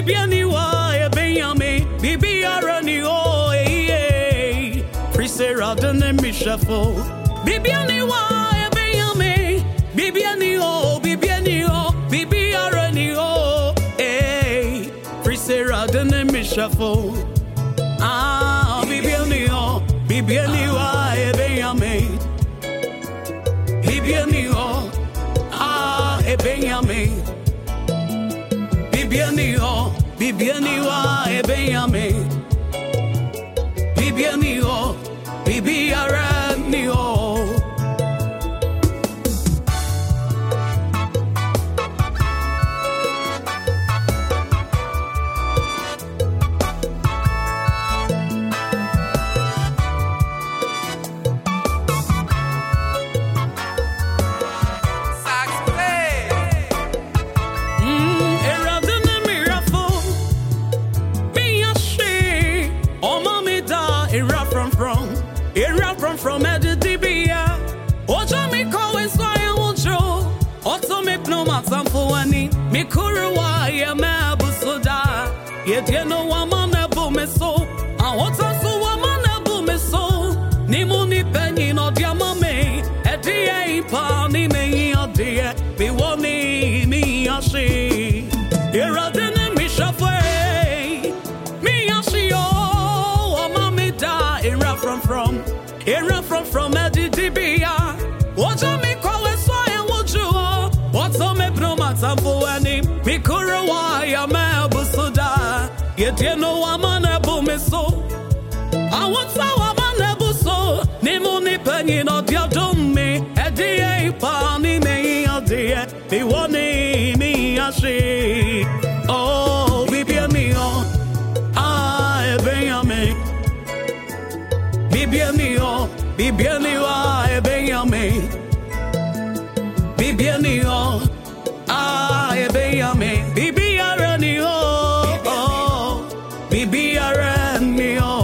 Bibiani wa Benjamin, Bibiarani o Prisera dene mishafo. Bibiani wa Benjamin, Bibiani o Bibiarani o Prisera dene mishafo. Ah, Bibiani wa Benjamin, Bibiani o Benjamin. Bibiani wa Benjamin, Bibiani o Bibiarani o. From Edibia, Ojo me call so I won't show. Also me pnoma samfuani, me kuruwa ya mabusoda. Yet you know I'm on a boom so. I want to so I'm on a boom so. Nimuni penny no diamame, a dear pani me a dear, be one me a she. Here are the Mishafe, me a she oh, mammy da, era from. Era from Edibia. What a me call it so I want you. What's a me pnoma samfuani, me kuruwa ya mabusoda. Yet you know I'm on a boom so. I want so I'm on a buso. Nimuni penny no diadome. A dear pani me a dear. Be one me a she. Oh, Bibiani o. I Benjamin. Bibiani o, Bibiani wa Benjamin, Bibiani o, Benjamin, Bibiarani o, Bibiarani o.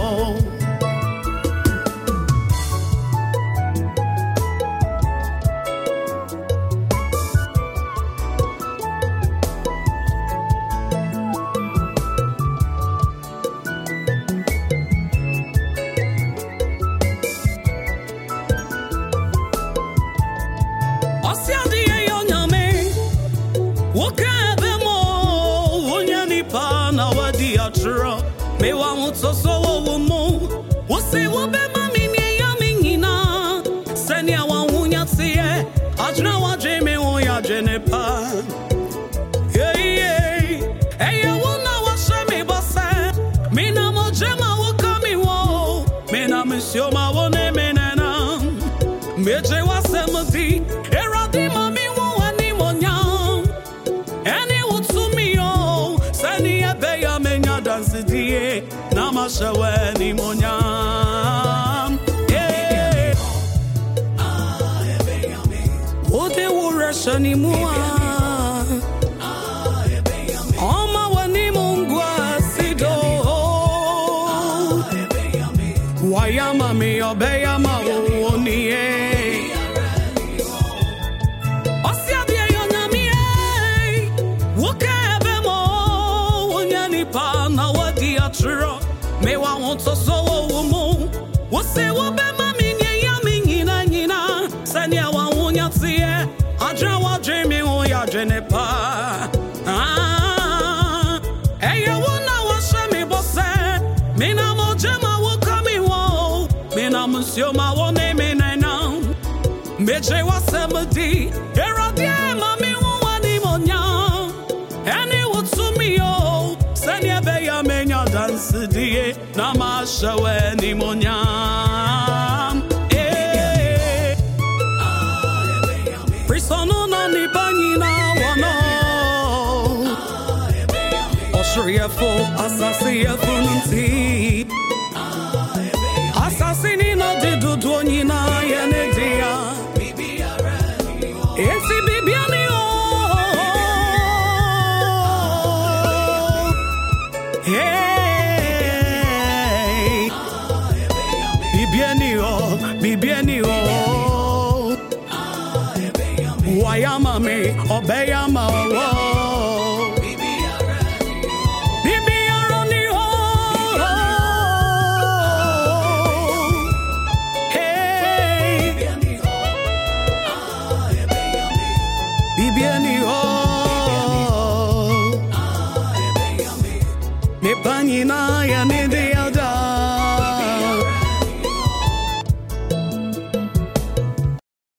Me want so woman. Wo say wo be mami me ya minina. Senia wa wunya tie. Ajna wa jeme wo ya jenepa. Hey. Hey wo na wa shame bossa. Me na mo jema wo kami wo. Me na misio ma wo ne menana. Me je wa semdi. Eradi mami wo ani mo nyam. Any wo to me oh. Senia be ya menya dance die. Namashawe ni monyam. Yeah. Wote wurasha ni mua. Oma wani mungwa sido. Wayama mi obeyama woni e. Osia dia yona mi e. Wukebe mo wonyani pa na wadi atro. Me want to so woman. Wo say wo be mami ya nyina. Senia wa wunya tie. Adra wa dream wo ya jenepa. Ah. Hey wo na wa shame bosse. Me na mo jema wo kami wo. Me na musio ma wo ne me na na. Me je wa semdi. Eradi mami wo wani monya. Any wo to me oh. Senia be ya menya dance die. Namashawe ni monyam. Prisono na ni banyina wano. Oshriyefo asasiyefo nti. Asasini na didudu nyina yenedia. Enti bibiani o. Hey, Bibiani o, Wayama me, Obeyama o.